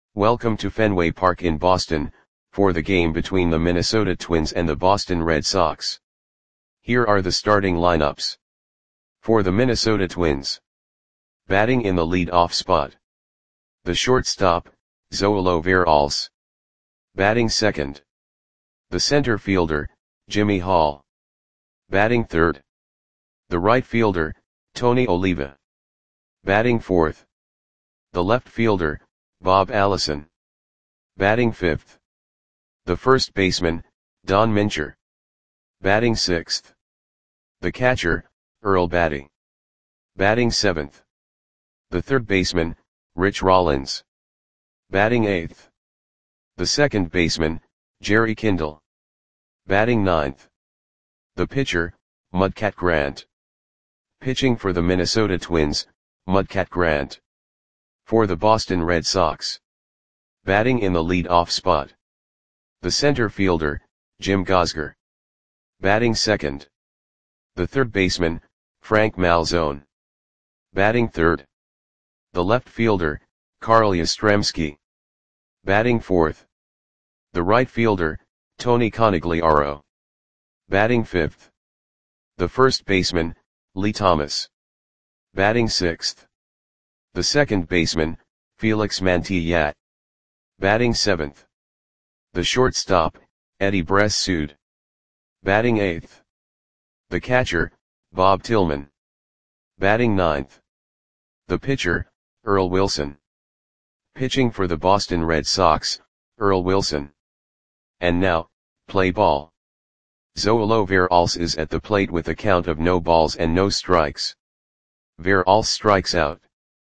Welcome to Fenway Park in Boston, for the game between the Minnesota Twins and the Boston Red Sox. Here are the starting lineups. For the Minnesota Twins. Batting in the lead-off spot. The shortstop, Zoilo Veralce. Batting second. The center fielder, Jimmy Hall. Batting third. The right fielder, Tony Oliva. Batting fourth. The left fielder, Bob Allison. Batting fifth. The first baseman, Don Mincher. Batting sixth. The catcher, Earl Battey. Batting seventh. The third baseman, Rich Rollins. Batting eighth. The second baseman, Jerry Kindle. Batting ninth. The pitcher, Mudcat Grant. Pitching for the Minnesota Twins, Mudcat Grant. For the Boston Red Sox. Batting in the lead-off spot. The center fielder, Jim Gosger. Batting second. The third baseman, Frank Malzone. Batting third. The left fielder, Carl Yastrzemski. Batting fourth. The right fielder, Tony Conigliaro. Batting fifth. The first baseman, Lee Thomas. Batting sixth. The second baseman, Felix Mantilla. Batting seventh. The shortstop, Eddie Bressud. Batting eighth. The catcher, Bob Tillman. Batting ninth. The pitcher, Earl Wilson. Pitching for the Boston Red Sox, Earl Wilson. And now, play ball. Zoilo Veralce is at the plate with a count of no balls and no strikes. Veralce strikes out.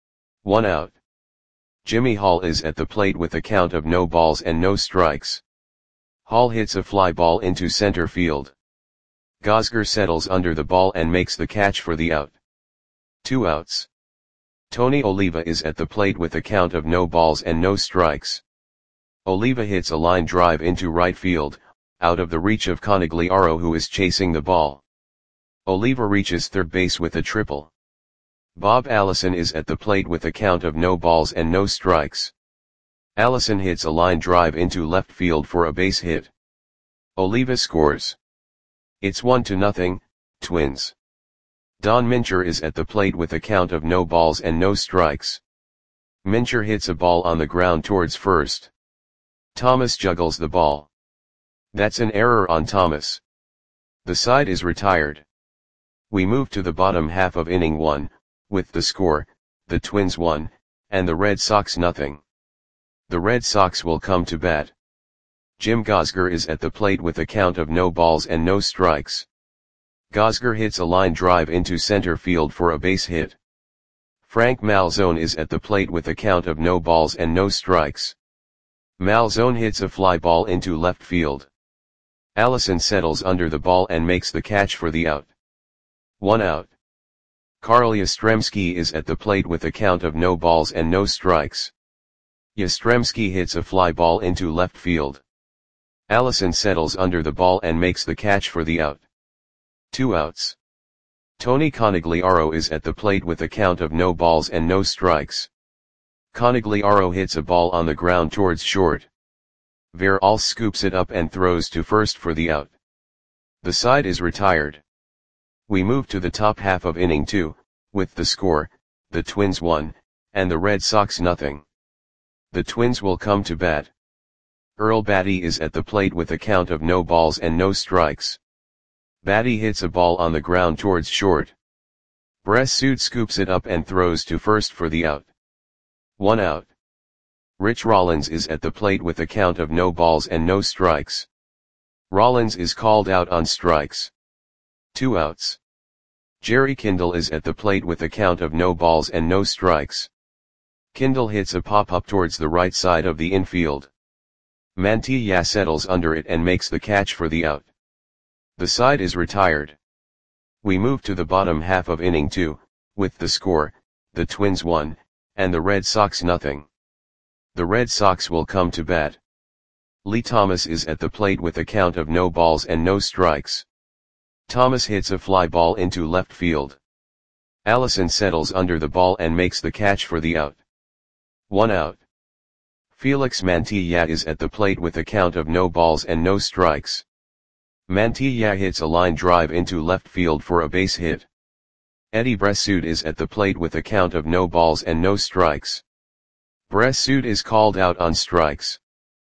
1 out. Jimmy Hall is at the plate with a count of no balls and no strikes. Hall hits a fly ball into center field. Gosger settles under the ball and makes the catch for the out. 2 outs. Tony Oliva is at the plate with a count of no balls and no strikes. Oliva hits a line drive into right field, out of the reach of Conigliaro, who is chasing the ball. Oliva reaches third base with a triple. Bob Allison is at the plate with a count of no balls and no strikes. Allison hits a line drive into left field for a base hit. Oliva scores. It's 1-0, Twins. Don Mincher is at the plate with a count of no balls and no strikes. Mincher hits a ball on the ground towards first. Thomas juggles the ball. That's an error on Thomas. The side is retired. We move to the bottom half of inning 1, with the score, the Twins 1, and the Red Sox 0. The Red Sox will come to bat. Jim Gosger is at the plate with a count of no balls and no strikes. Gosger hits a line drive into center field for a base hit. Frank Malzone is at the plate with a count of no balls and no strikes. Malzone hits a fly ball into left field. Allison settles under the ball and makes the catch for the out. 1 out. Carl Yastrzemski is at the plate with a count of no balls and no strikes. Yastrzemski hits a fly ball into left field. Allison settles under the ball and makes the catch for the out. 2 outs. Tony Conigliaro is at the plate with a count of no balls and no strikes. Conigliaro hits a ball on the ground towards short. Veralce scoops it up and throws to first for the out. The side is retired. We move to the top half of inning 2, with the score, the Twins 1, and the Red Sox 0. The Twins will come to bat. Earl Battey is at the plate with a count of no balls and no strikes. Battey hits a ball on the ground towards short. Bressud scoops it up and throws to first for the out. 1 out. Rich Rollins is at the plate with a count of no balls and no strikes. Rollins is called out on strikes. 2 outs. Jerry Kindle is at the plate with a count of no balls and no strikes. Kindle hits a pop-up towards the right side of the infield. Mantilla settles under it and makes the catch for the out. The side is retired. We move to the bottom half of inning 2, with the score, the Twins 1, and the Red Sox 0. The Red Sox will come to bat. Lee Thomas is at the plate with a count of no balls and no strikes. Thomas hits a fly ball into left field. Allison settles under the ball and makes the catch for the out. 1 out. Felix Mantilla is at the plate with a count of no balls and no strikes. Mantilla hits a line drive into left field for a base hit. Eddie Bressoud is at the plate with a count of no balls and no strikes. Bressoud is called out on strikes.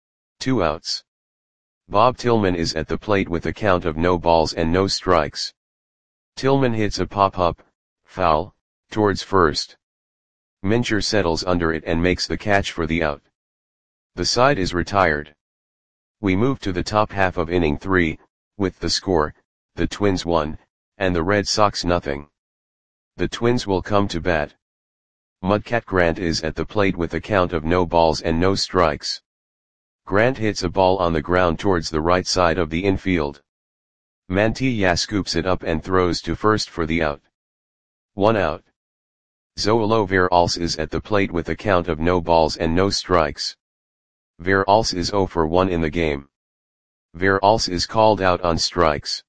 2 outs. Bob Tillman is at the plate with a count of no balls and no strikes. Tillman hits a pop-up, foul, towards first. Mincher settles under it and makes the catch for the out. The side is retired. We move to the top half of inning 3, with the score, the Twins 1, and the Red Sox nothing. The Twins will come to bat. Mudcat Grant is at the plate with a count of no balls and no strikes. Grant hits a ball on the ground towards the right side of the infield. Mantilla scoops it up and throws to first for the out. 1 out. Zoilo Veralles is at the plate with a count of no balls and no strikes. Veralles is 0 for 1 in the game. Veralles is called out on strikes.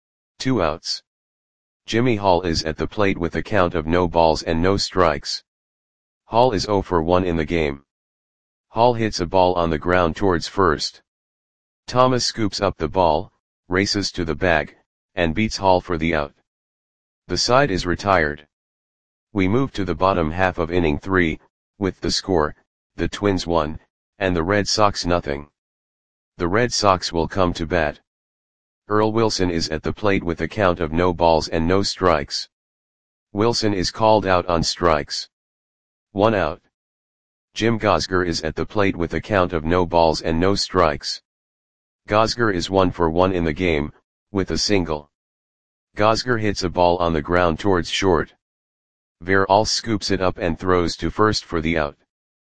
2 outs. Jimmy Hall is at the plate with a count of no balls and no strikes. Hall is 0 for 1 in the game. Hall hits a ball on the ground towards first. Thomas scoops up the ball, races to the bag, and beats Hall for the out. The side is retired. We move to the bottom half of inning 3, with the score, the Twins 1, and the Red Sox nothing. The Red Sox will come to bat. Earl Wilson is at the plate with a count of no balls and no strikes. Wilson is called out on strikes. 1 out. Jim Gosger is at the plate with a count of no balls and no strikes. Gosger is 1 for 1 in the game, with a single. Gosger hits a ball on the ground towards short. Veralles scoops it up and throws to first for the out.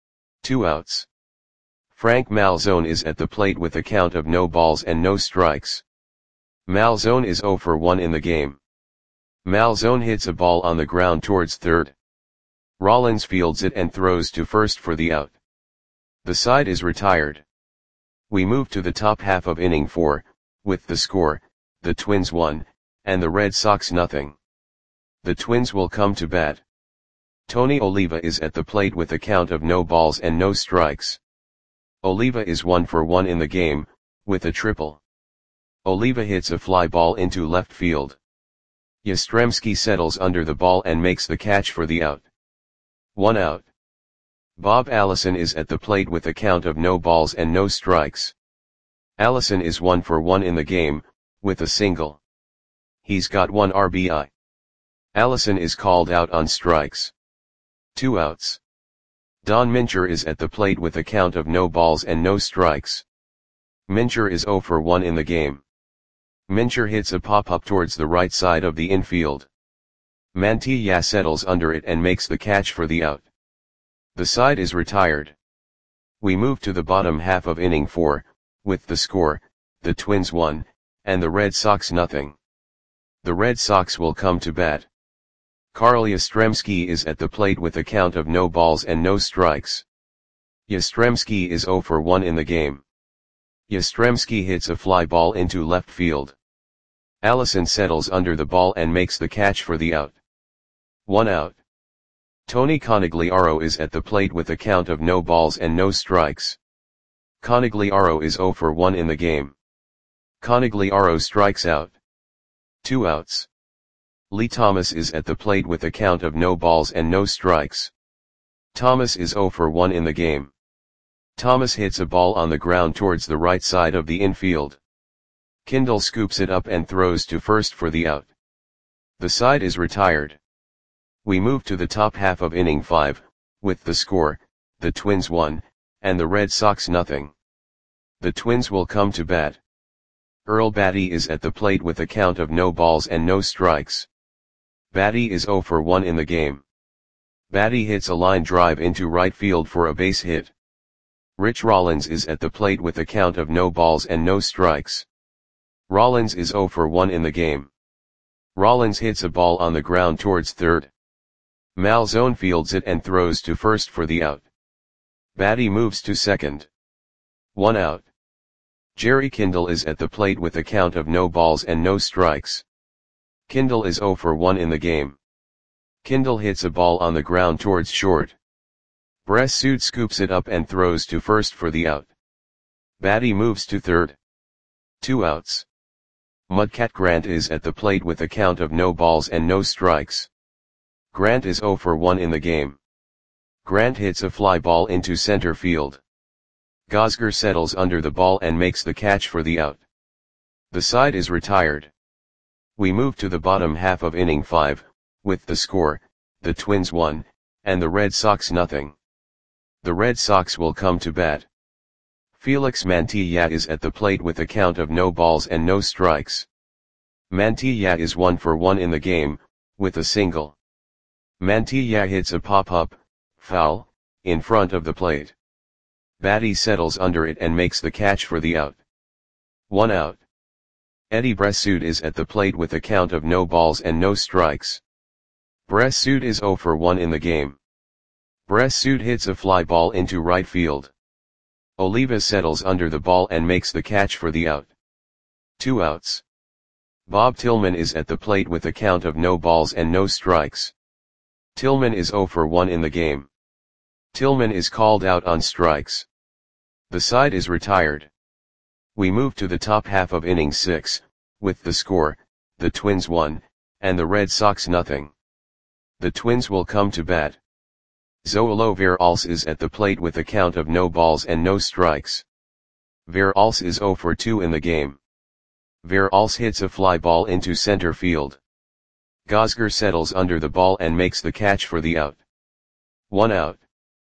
2 outs. Frank Malzone is at the plate with a count of no balls and no strikes. Malzone is 0 for 1 in the game. Malzone hits a ball on the ground towards third. Rollins fields it and throws to first for the out. The side is retired. We move to the top half of inning 4, with the score, the Twins 1, and the Red Sox nothing. The Twins will come to bat. Tony Oliva is at the plate with a count of no balls and no strikes. Oliva is 1 for 1 in the game, with a triple. Oliva hits a fly ball into left field. Yastrzemski settles under the ball and makes the catch for the out. 1 out. Bob Allison is at the plate with a count of no balls and no strikes. Allison is 1 for 1 in the game, with a single. He's got 1 RBI. Allison is called out on strikes. 2 outs. Don Mincher is at the plate with a count of no balls and no strikes. Mincher is 0 for 1 in the game. Mincher hits a pop-up towards the right side of the infield. Mantilla settles under it and makes the catch for the out. The side is retired. We move to the bottom half of inning 4, with the score, the Twins 1, and the Red Sox nothing. The Red Sox will come to bat. Carl Yastrzemski is at the plate with a count of no balls and no strikes. Yastrzemski is 0 for 1 in the game. Yastrzemski hits a fly ball into left field. Allison settles under the ball and makes the catch for the out. 1 out. Tony Conigliaro is at the plate with a count of no balls and no strikes. Conigliaro is 0 for 1 in the game. Conigliaro strikes out. 2 outs. Lee Thomas is at the plate with a count of no balls and no strikes. Thomas is 0 for 1 in the game. Thomas hits a ball on the ground towards the right side of the infield. Kindle scoops it up and throws to first for the out. The side is retired. We move to the top half of inning 5, with the score, the Twins 1, and the Red Sox nothing. The Twins will come to bat. Earl Batty is at the plate with a count of no balls and no strikes. Batty is 0 for 1 in the game. Batty hits a line drive into right field for a base hit. Rich Rollins is at the plate with a count of no balls and no strikes. Rollins is 0 for 1 in the game. Rollins hits a ball on the ground towards third. Malzone fields it and throws to first for the out. Batty moves to second. 1 out. Jerry Kindle is at the plate with a count of no balls and no strikes. Kindle is 0 for 1 in the game. Kindle hits a ball on the ground towards short. Bressud scoops it up and throws to first for the out. Batty moves to third. 2 outs. Mudcat Grant is at the plate with a count of no balls and no strikes. Grant is 0 for 1 in the game. Grant hits a fly ball into center field. Gosger settles under the ball and makes the catch for the out. The side is retired. We move to the bottom half of inning 5, with the score, the Twins 1, and the Red Sox nothing. The Red Sox will come to bat. Felix Mantilla is at the plate with a count of no balls and no strikes. Mantilla is 1 for 1 in the game, with a single. Mantilla hits a pop-up, foul, in front of the plate. Batty settles under it and makes the catch for the out. 1 out. Eddie Bressud is at the plate with a count of no balls and no strikes. Bressud is 0 for 1 in the game. Bressud hits a fly ball into right field. Oliva settles under the ball and makes the catch for the out. 2 outs. Bob Tillman is at the plate with a count of no balls and no strikes. Tillman is 0 for 1 in the game. Tillman is called out on strikes. The side is retired. We move to the top half of inning 6, with the score, the Twins 1, and the Red Sox nothing. The Twins will come to bat. Zoilo Veralles is at the plate with a count of no balls and no strikes. Veralles is 0 for 2 in the game. Veralles hits a fly ball into center field. Gosger settles under the ball and makes the catch for the out. 1 out.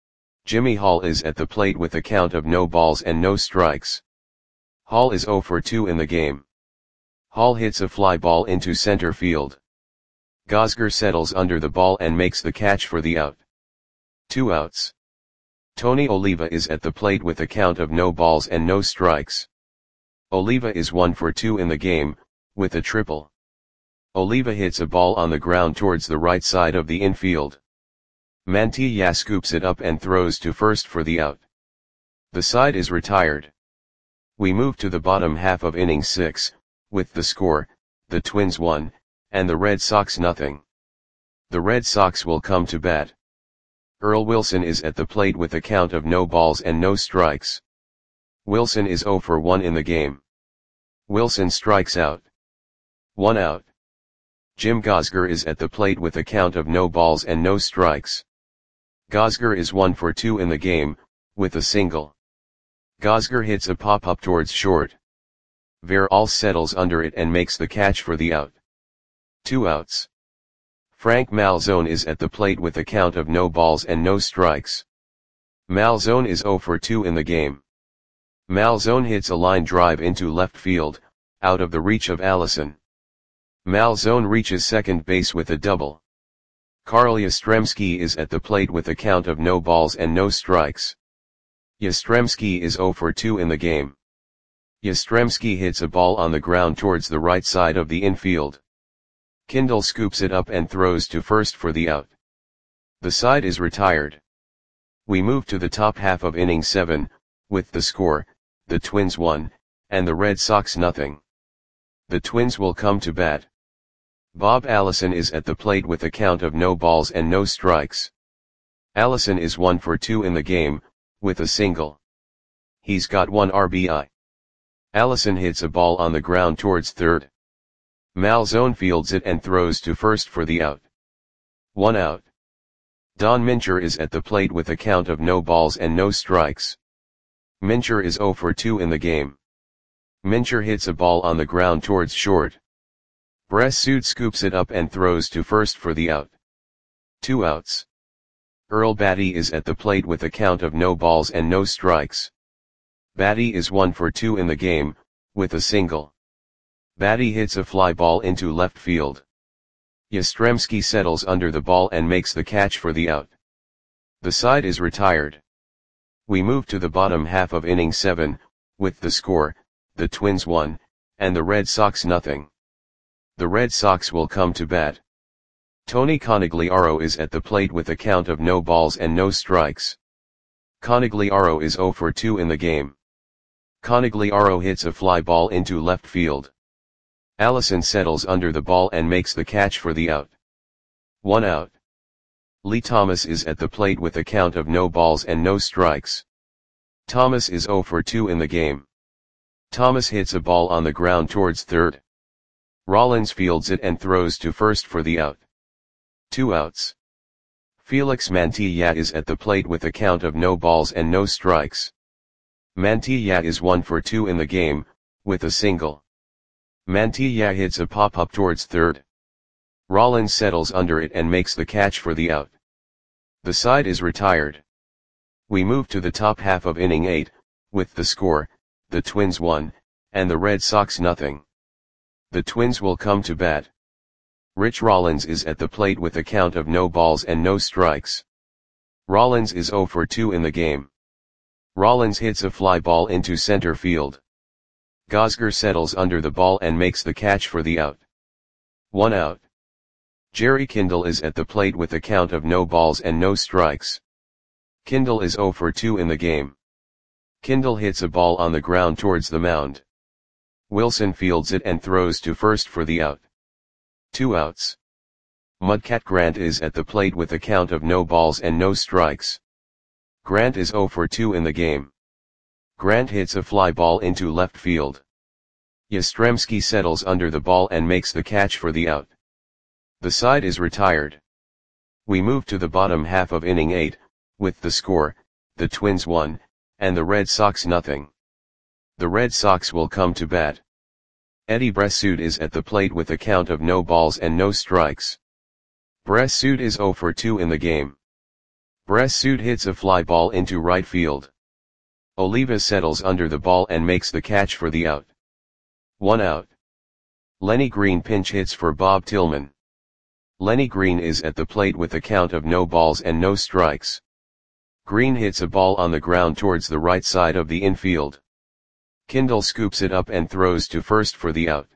Jimmy Hall is at the plate with a count of no balls and no strikes. Hall is 0 for 2 in the game. Hall hits a fly ball into center field. Gosger settles under the ball and makes the catch for the out. 2 outs. Tony Oliva is at the plate with a count of no balls and no strikes. Oliva is 1 for 2 in the game, with a triple. Oliva hits a ball on the ground towards the right side of the infield. Mantilla scoops it up and throws to first for the out. The side is retired. We move to the bottom half of inning 6, with the score, the Twins 1, and the Red Sox nothing. The Red Sox will come to bat. Earl Wilson is at the plate with a count of no balls and no strikes. Wilson is 0 for 1 in the game. Wilson strikes out. 1 out. Jim Gosger is at the plate with a count of no balls and no strikes. Gosger is 1 for 2 in the game, with a single. Gosger hits a pop-up towards short. Veralles settles under it and makes the catch for the out. 2 outs. Frank Malzone is at the plate with a count of no balls and no strikes. Malzone is 0 for 2 in the game. Malzone hits a line drive into left field, out of the reach of Allison. Malzone reaches second base with a double. Carl Yastrzemski is at the plate with a count of no balls and no strikes. Yastrzemski is 0 for 2 in the game. Yastrzemski hits a ball on the ground towards the right side of the infield. Kindle scoops it up and throws to first for the out. The side is retired. We move to the top half of inning 7, with the score, the Twins 1, and the Red Sox nothing. The Twins will come to bat. Bob Allison is at the plate with a count of no balls and no strikes. Allison is 1 for 2 in the game, with a single. He's got 1 RBI. Allison hits a ball on the ground towards third. Malzone fields it and throws to first for the out. 1 out. Don Mincher is at the plate with a count of no balls and no strikes. Mincher is 0 for 2 in the game. Mincher hits a ball on the ground towards short. Bressud scoops it up and throws to first for the out. 2 outs. Earl Batty is at the plate with a count of no balls and no strikes. Batty is 1 for 2 in the game, with a single. Batty hits a fly ball into left field. Yastrzemski settles under the ball and makes the catch for the out. The side is retired. We move to the bottom half of inning 7, with the score, the Twins 1, and the Red Sox nothing. The Red Sox will come to bat. Tony Conigliaro is at the plate with a count of no balls and no strikes. Conigliaro is 0 for 2 in the game. Conigliaro hits a fly ball into left field. Allison settles under the ball and makes the catch for the out. 1 out. Lee Thomas is at the plate with a count of no balls and no strikes. Thomas is 0 for 2 in the game. Thomas hits a ball on the ground towards third. Rollins fields it and throws to first for the out. 2 outs. Felix Mantilla is at the plate with a count of no balls and no strikes. Mantilla is 1 for 2 in the game, with a single. Mantilla hits a pop-up towards third. Rollins settles under it and makes the catch for the out. The side is retired. We move to the top half of inning 8, with the score, the Twins 1, and the Red Sox nothing. The Twins will come to bat. Rich Rollins is at the plate with a count of no balls and no strikes. Rollins is 0 for 2 in the game. Rollins hits a fly ball into center field. Gosger settles under the ball and makes the catch for the out. 1 out. Jerry Kindle is at the plate with a count of no balls and no strikes. Kindle is 0 for 2 in the game. Kindle hits a ball on the ground towards the mound. Wilson fields it and throws to first for the out. 2 outs. Mudcat Grant is at the plate with a count of no balls and no strikes. Grant is 0 for 2 in the game. Grant hits a fly ball into left field. Yastrzemski settles under the ball and makes the catch for the out. The side is retired. We move to the bottom half of inning 8, with the score, the Twins 1, and the Red Sox nothing. The Red Sox will come to bat. Eddie Bressoud is at the plate with a count of no balls and no strikes. Bressoud is 0 for 2 in the game. Bressoud hits a fly ball into right field. Oliva settles under the ball and makes the catch for the out. 1 out. Lenny Green pinch hits for Bob Tillman. Lenny Green is at the plate with a count of no balls and no strikes. Green hits a ball on the ground towards the right side of the infield. Kindle scoops it up and throws to first for the out.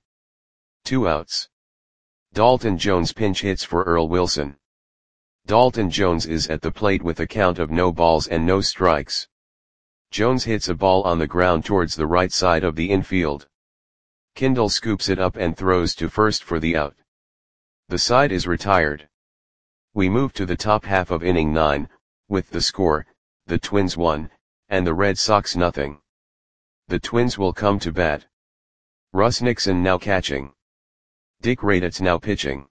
2 outs. Dalton Jones pinch hits for Earl Wilson. Dalton Jones is at the plate with a count of no balls and no strikes. Jones hits a ball on the ground towards the right side of the infield. Kindle scoops it up and throws to first for the out. The side is retired. We move to the top half of inning 9, with the score, the Twins 1, and the Red Sox nothing. The Twins will come to bat. Russ Nixon now catching. Dick Raditz now pitching.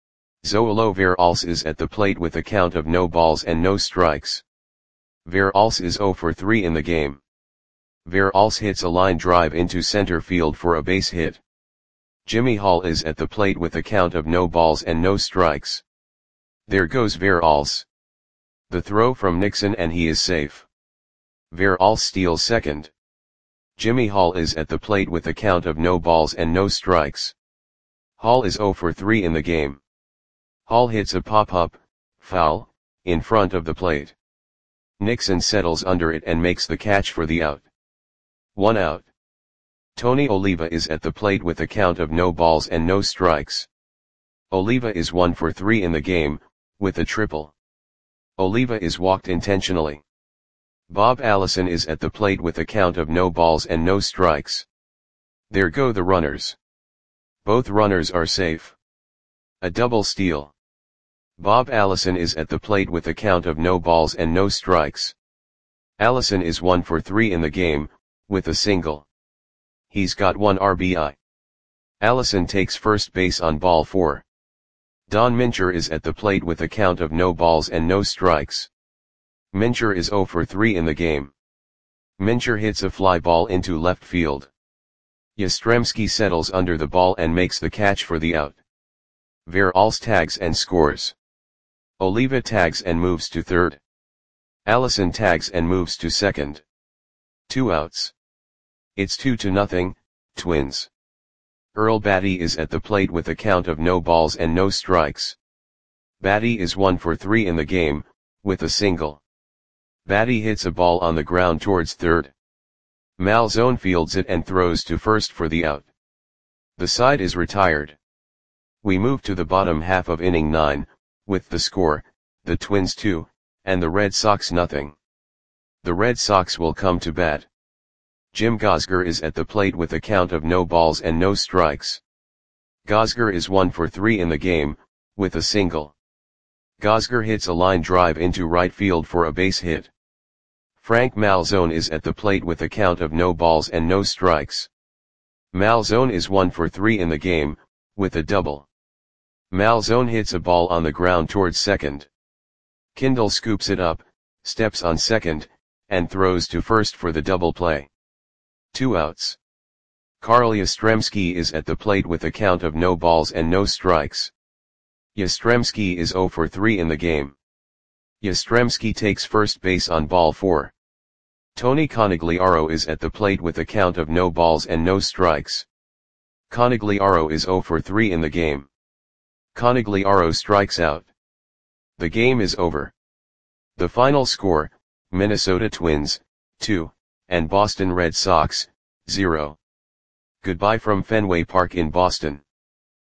Zoilo Veralce is at the plate with a count of no balls and no strikes. Veralce is 0 for 3 in the game. Veralce hits a line drive into center field for a base hit. Jimmy Hall is at the plate with a count of no balls and no strikes. There goes Veralce. The throw from Nixon and he is safe. Veralce steals second. Jimmy Hall is at the plate with a count of no balls and no strikes. Hall is 0 for 3 in the game. Hall hits a pop-up, foul, in front of the plate. Nixon settles under it and makes the catch for the out. 1 out. Tony Oliva is at the plate with a count of no balls and no strikes. Oliva is 1 for 3 in the game, with a triple. Oliva is walked intentionally. Bob Allison is at the plate with a count of no balls and no strikes. There go the runners. Both runners are safe. A double steal. Bob Allison is at the plate with a count of no balls and no strikes. Allison is 1 for 3 in the game, with a single. He's got 1 RBI. Allison takes first base on ball 4. Don Mincher is at the plate with a count of no balls and no strikes. Mincher is 0 for 3 in the game. Mincher hits a fly ball into left field. Yastrzemski settles under the ball and makes the catch for the out. Veralce tags and scores. Oliva tags and moves to third. Allison tags and moves to second. 2 outs. It's 2-0, Twins. Earl Batty is at the plate with a count of no balls and no strikes. Batty is 1 for 3 in the game, with a single. Batty hits a ball on the ground towards third. Malzone fields it and throws to first for the out. The side is retired. We move to the bottom half of inning 9, with the score, the Twins 2, and the Red Sox nothing. The Red Sox will come to bat. Jim Gosger is at the plate with a count of no balls and no strikes. Gosger is 1 for 3 in the game, with a single. Gosger hits a line drive into right field for a base hit. Frank Malzone is at the plate with a count of no balls and no strikes. Malzone is 1 for 3 in the game, with a double. Malzone hits a ball on the ground towards second. Kindle scoops it up, steps on second, and throws to first for the double play. 2 outs. Carl Yastrzemski is at the plate with a count of no balls and no strikes. Yastrzemski is 0 for 3 in the game. Yastrzemski takes first base on ball 4. Tony Conigliaro is at the plate with a count of no balls and no strikes. Conigliaro is 0 for 3 in the game. Conigliaro strikes out. The game is over. The final score, Minnesota Twins, 2, and Boston Red Sox, 0. Goodbye from Fenway Park in Boston.